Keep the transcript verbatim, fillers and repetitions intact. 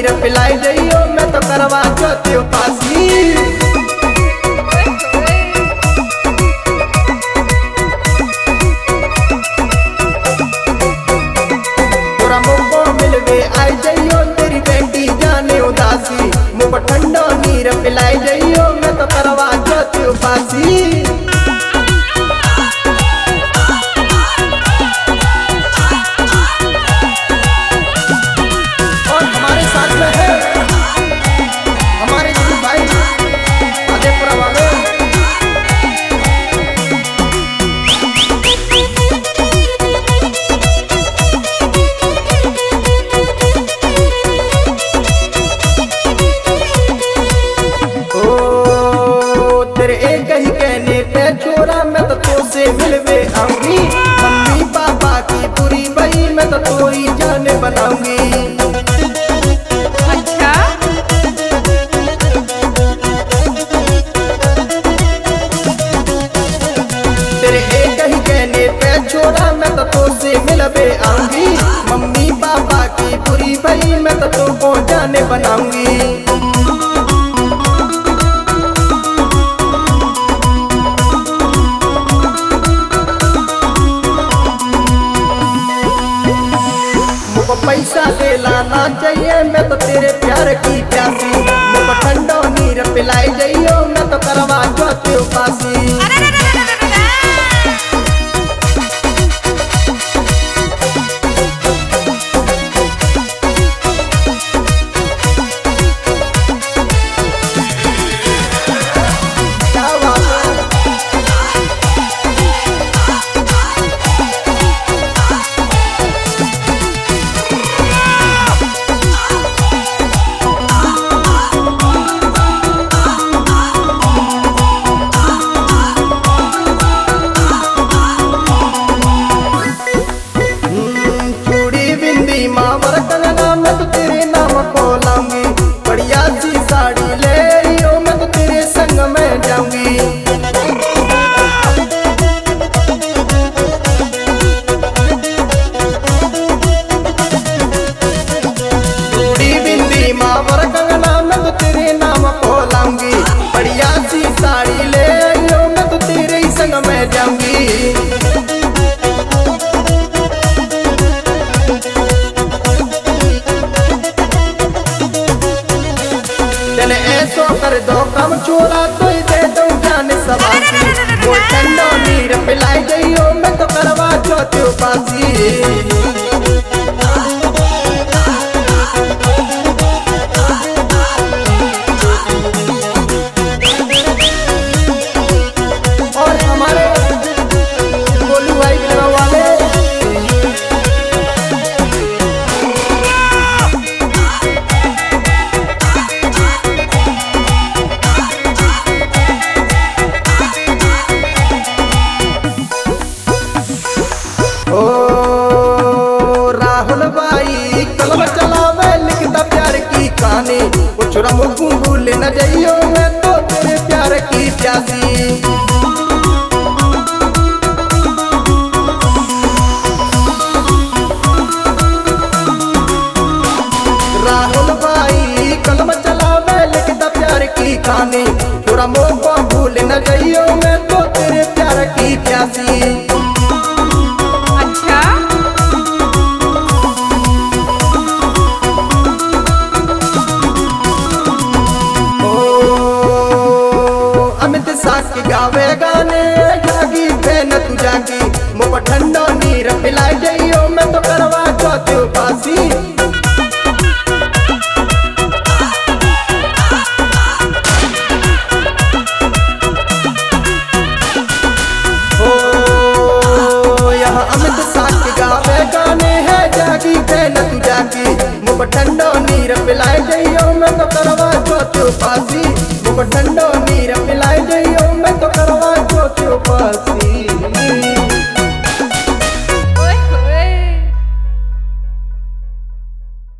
नीर पिलाई जइयो मैं तो करवा चौथ उपासी। तोरा मुको मिलवे आई जइयो तेरी बेटी जाने उदासी। मुको ठंडो नीर पिलाई जइयो मैं तो करवा चौथ उपासी। मैं तो तो से मिलवे आऊंगी मम्मी पापा की पूरी बही मैं तो तो ही जाने बनाऊंगी। अच्छा तेरे एक ही कहने पे छोरा मैं तो तो से मिलवे आऊंगी मम्मी पापा की पूरी बही मैं तो तो को जाने बनाऊंगी। पैसा दे लाना चाहिए मैं तो तेरे प्यार की प्यासी। मुझको ठंडो नीर पिलाई जइयो मैं तो करवा चौथ उपासी। चले ऐसो कर दो कम छोरा तो दे दो जाने सबासी। वो ठंडो नीर पिलाई जइयो मैं तो करवा चौथ उपासी। ओ राहुल भाई कलम चलावे लिखता प्यार की कहानी। वो छोरा मुझको भूल न जाइयो मैं तो तेरे प्यार की प्यासी। राहुल भाई कलम चलावे लिखता प्यार की कहानी। छोरा मुझको भूल न जाइयो मैं तो तेरे प्यार की प्यासी। साकी गावे गाने जागी बहन तू जागी। मुझको ठंडो नीर पिलाई जइयो मैं तो करवा चौथ उपासी। ओ यहाँ अमित साकी गावे गाने हैं जागी बहन तू जागी। मुझको ठंडो नीर पिलाई जइयो मैं तो करवा चौथ उपासी। मुझको ठंडो नीर पिलाई जइयो मैं तो करवा चौथ उपासी।